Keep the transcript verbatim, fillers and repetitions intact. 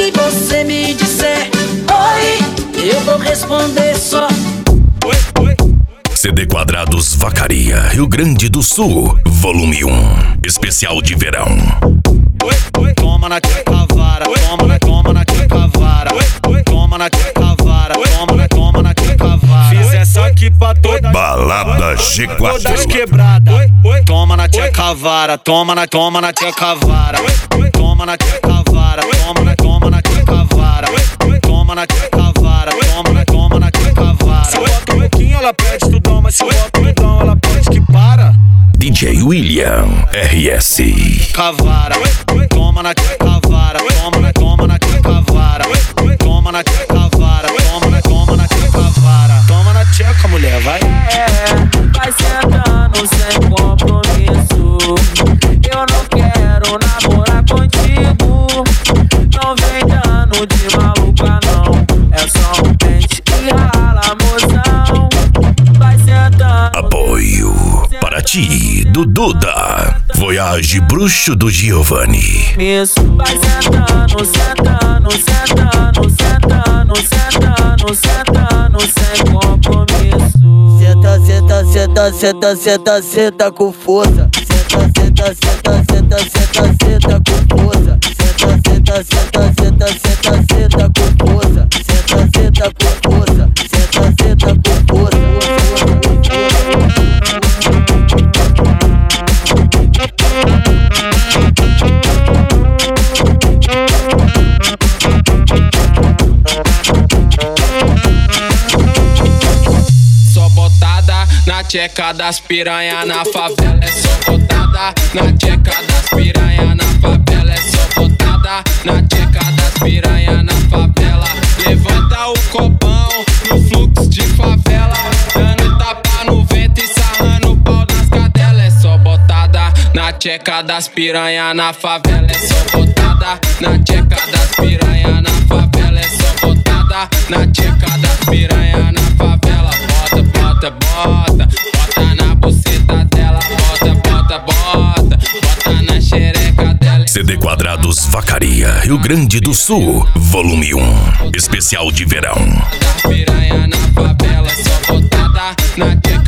Se você me disser oi, eu vou responder só oi, oi. C D Quadrados Vacaria, Rio Grande do Sul, volume um, especial de verão. Oi, oi. Toma na tchecavara, toma na, toma na tchecavara, toma na tchecavara, toma na, toma na tchecavara. Fiz essa aqui pra toda Balada G quatro. Todas quebradas. Toma na tchecavara, toma na, toma na tchecavara, toma na tchecavara, toma na, toma na tchecavara, toma na tchecavara, toma na, toma na tchecavara. Se bota um pouquinho ela pede tudão, mas se bota tudão ela pede que para. D J William R S. Cavara, toma na cavara, toma na, toma na cavara, toma na cavara, toma na, toma na cavara, toma na tcheca, mulher, vai. É, vai sentando sem compromisso. Eu não quero namorar contigo. Não vem dando de maluca não. É só um pente e rala, moção. Vai sentando. Apoio para ti, do Duda. Voyage Bruxo do Giovanni. Isso, vai sentando, sentando, sentando, sentando, sentando, sentando, sem compromisso. Senta, senta, senta, senta, senta, senta com força. Senta, senta, senta, senta, senta, senta com força. Senta, senta, senta, senta, senta, senta com força. Senta, senta com força. Senta, senta com força. Só botada na tcheca das piranha na favela. É só botada na tcheca das piranha na favela. É só botada na tcheca das piranha na favela. Levanta o copão no fluxo de favela, dando tapa no vento e sarrando o pau das cadelas. É só botada na tcheca das piranha na favela. É só botada na tcheca das piranha na favela. É só botada na tcheca das piranha na favela. Bota, bota, bota, bota na buceta dela. Bota, bota, bota, bota na xereca dela. C D Quadrados Vacaria, Rio Grande do Sul, volume um, especial de verão. Das piranha na favela, só botada na tcheca